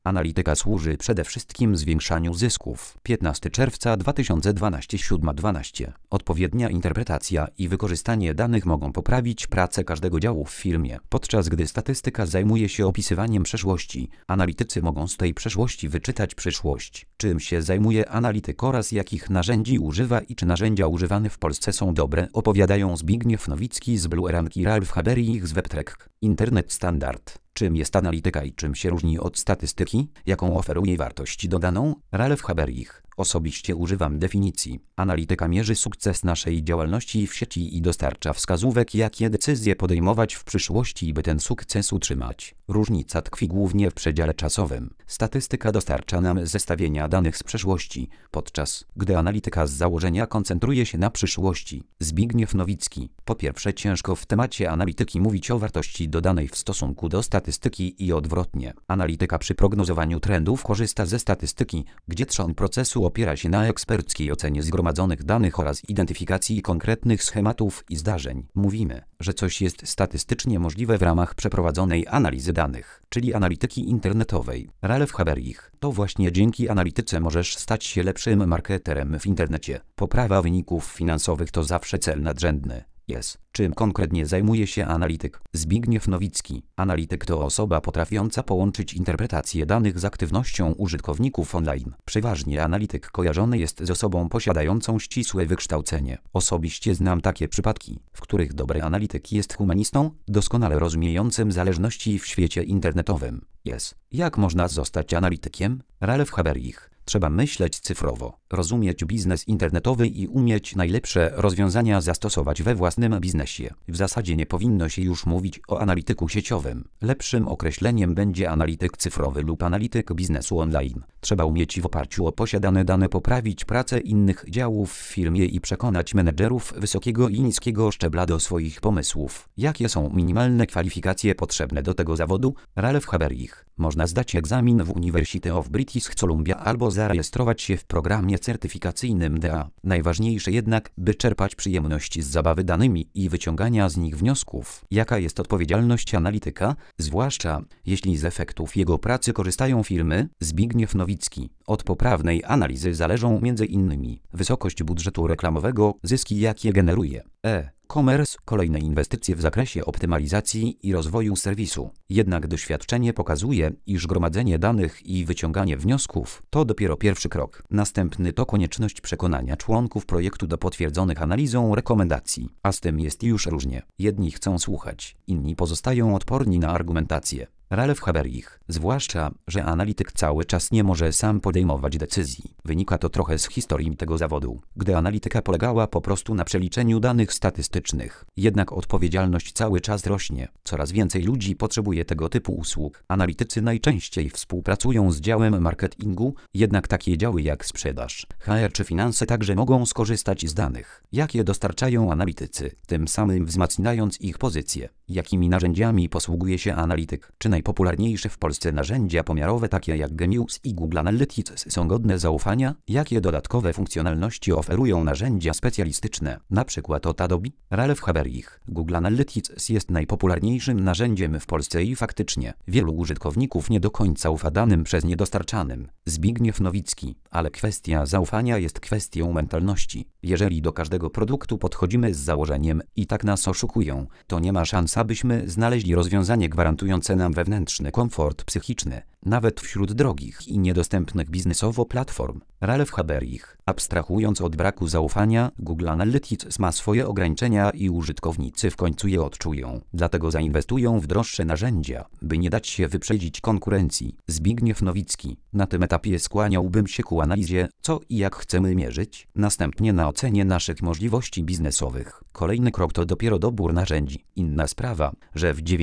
Analityka służy przede wszystkim zwiększaniu zysków. 15 czerwca 2012 7:12. Odpowiednia interpretacja i wykorzystanie danych mogą poprawić pracę każdego działu w firmie. Podczas gdy statystyka zajmuje się opisywaniem przeszłości, analitycy mogą z tej przeszłości wyczytać przyszłość. Czym się zajmuje analityk oraz jakich narzędzi używa i czy narzędzia używane w Polsce są dobre, opowiadają Zbigniew Nowicki z Blue Rank i Ralph Haberich z WebTrek. Internet Standard. Czym jest analityka i czym się różni od statystyki? Jaką oferuje wartość dodaną? Ralph Haberich. Osobiście używam definicji. Analityka mierzy sukces naszej działalności w sieci i dostarcza wskazówek, jakie decyzje podejmować w przyszłości, by ten sukces utrzymać. Różnica tkwi głównie w przedziale czasowym. Statystyka dostarcza nam zestawienia danych z przeszłości, podczas gdy analityka z założenia koncentruje się na przyszłości. Zbigniew Nowicki. Po pierwsze, ciężko w temacie analityki mówić o wartości dodanej w stosunku do statystyki i odwrotnie. Analityka przy prognozowaniu trendów korzysta ze statystyki, gdzie trzon procesu opiera się na eksperckiej ocenie zgromadzonych danych oraz identyfikacji konkretnych schematów i zdarzeń. Mówimy, że coś jest statystycznie możliwe w ramach przeprowadzonej analizy danych, czyli analityki internetowej. Ralph Haberich. To właśnie dzięki analityce możesz stać się lepszym marketerem w internecie. Poprawa wyników finansowych to zawsze cel nadrzędny. Czym konkretnie zajmuje się analityk? Zbigniew Nowicki. Analityk to osoba potrafiąca połączyć interpretację danych z aktywnością użytkowników online. Przeważnie analityk kojarzony jest z osobą posiadającą ścisłe wykształcenie. Osobiście znam takie przypadki, w których dobry analityk jest humanistą, doskonale rozumiejącym zależności w świecie internetowym. Jak można zostać analitykiem? Ralph Haberich. Trzeba myśleć cyfrowo, rozumieć biznes internetowy i umieć najlepsze rozwiązania zastosować we własnym biznesie. W zasadzie nie powinno się już mówić o analityku sieciowym. Lepszym określeniem będzie analityk cyfrowy lub analityk biznesu online. Trzeba umieć w oparciu o posiadane dane poprawić pracę innych działów w firmie i przekonać menedżerów wysokiego i niskiego szczebla do swoich pomysłów. Jakie są minimalne kwalifikacje potrzebne do tego zawodu? Ralph Haberich. Można zdać egzamin w University of British Columbia albo zarejestrować się w programie certyfikacyjnym DA. Najważniejsze jednak, by czerpać przyjemność z zabawy danymi i wyciągania z nich wniosków. Jaka jest odpowiedzialność analityka, zwłaszcza jeśli z efektów jego pracy korzystają firmy? Zbigniew Nowicki. Od poprawnej analizy zależą m.in. wysokość budżetu reklamowego, zyski jakie generuje e-commerce, kolejne inwestycje w zakresie optymalizacji i rozwoju serwisu. Jednak doświadczenie pokazuje, iż gromadzenie danych i wyciąganie wniosków to dopiero pierwszy krok. Następny to konieczność przekonania członków projektu do potwierdzonych analizą rekomendacji. A z tym jest już różnie. Jedni chcą słuchać, inni pozostają odporni na argumentację. Ralph Haberich. Zwłaszcza, że analityk cały czas nie może sam podejmować decyzji. Wynika to trochę z historii tego zawodu, gdy analityka polegała po prostu na przeliczeniu danych statystycznych. Jednak odpowiedzialność cały czas rośnie. Coraz więcej ludzi potrzebuje tego typu usług. Analitycy najczęściej współpracują z działem marketingu, jednak takie działy jak sprzedaż, HR czy finanse także mogą skorzystać z danych, jakie dostarczają analitycy, tym samym wzmacniając ich pozycję. Jakimi narzędziami posługuje się analityk? Czy najpopularniejsze w Polsce narzędzia pomiarowe takie jak Genius i Google Analytics są godne zaufania? Jakie dodatkowe funkcjonalności oferują narzędzia specjalistyczne, np. od Adobe? Ralph Haberich. Google Analytics jest najpopularniejszym narzędziem w Polsce i faktycznie wielu użytkowników nie do końca ufa danym przez nie dostarczanym. Zbigniew Nowicki. Ale kwestia zaufania jest kwestią mentalności. Jeżeli do każdego produktu podchodzimy z założeniem i tak nas oszukują, to nie ma szans, abyśmy znaleźli rozwiązanie gwarantujące nam wewnętrzny komfort psychiczny, nawet wśród drogich i niedostępnych biznesowo platform. Ralph Haberich. Abstrahując od braku zaufania, Google Analytics ma swoje ograniczenia i użytkownicy w końcu je odczują. Dlatego zainwestują w droższe narzędzia, by nie dać się wyprzedzić konkurencji. Zbigniew Nowicki. Na tym etapie skłaniałbym się ku analizie, co i jak chcemy mierzyć, następnie na ocenie naszych możliwości biznesowych. Kolejny krok to dopiero dobór narzędzi. Inna sprawa, że w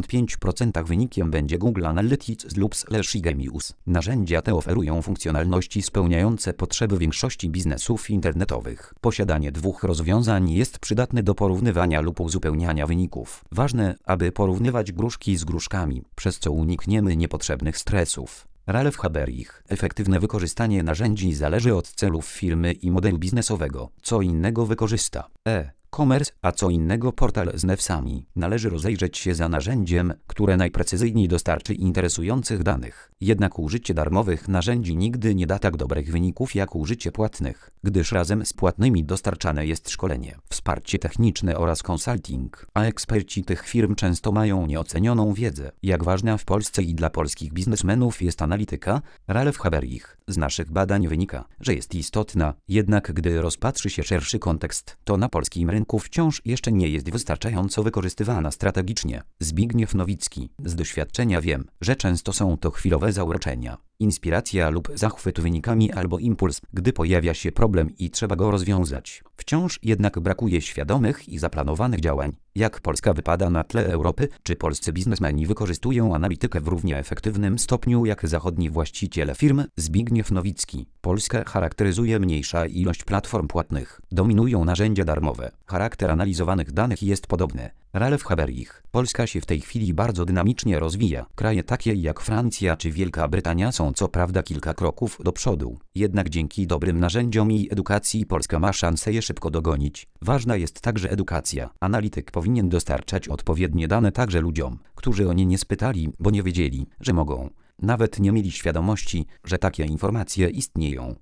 95% wynikiem będzie Google Analytics lub Genius. Narzędzia te oferują funkcjonalności spełniające potrzeby większości biznesów internetowych. Posiadanie dwóch rozwiązań jest przydatne do porównywania lub uzupełniania wyników. Ważne, aby porównywać gruszki z gruszkami, przez co unikniemy niepotrzebnych stresów. Ralph Haberich. Efektywne wykorzystanie narzędzi zależy od celów firmy i modelu biznesowego. Co innego wykorzysta e-commerce, a co innego portal z newsami. Należy rozejrzeć się za narzędziem, które najprecyzyjniej dostarczy interesujących danych. Jednak użycie darmowych narzędzi nigdy nie da tak dobrych wyników jak użycie płatnych, gdyż razem z płatnymi dostarczane jest szkolenie, wsparcie techniczne oraz consulting, a eksperci tych firm często mają nieocenioną wiedzę. Jak ważna w Polsce i dla polskich biznesmenów jest analityka, Ralph Haverich. Z naszych badań wynika, że jest istotna, jednak gdy rozpatrzy się szerszy kontekst, to na polskim rynku wciąż jeszcze nie jest wystarczająco wykorzystywana strategicznie. Zbigniew Nowicki. Z doświadczenia wiem, że często są to chwilowe zauroczenia, inspiracja lub zachwyt wynikami albo impuls, gdy pojawia się problem i trzeba go rozwiązać. Wciąż jednak brakuje świadomych i zaplanowanych działań. Jak Polska wypada na tle Europy? Czy polscy biznesmeni wykorzystują analitykę w równie efektywnym stopniu jak zachodni właściciele firm? Zbigniew Nowicki. Polskę charakteryzuje mniejsza ilość platform płatnych. Dominują narzędzia darmowe. Charakter analizowanych danych jest podobny. Ralph Haverich. Polska się w tej chwili bardzo dynamicznie rozwija. Kraje takie jak Francja czy Wielka Brytania są co prawda kilka kroków do przodu. Jednak dzięki dobrym narzędziom i edukacji Polska ma szansę je szybko dogonić. Ważna jest także edukacja. Analityk powinien dostarczać odpowiednie dane także ludziom, którzy o nie nie spytali, bo nie wiedzieli, że mogą. Nawet nie mieli świadomości, że takie informacje istnieją.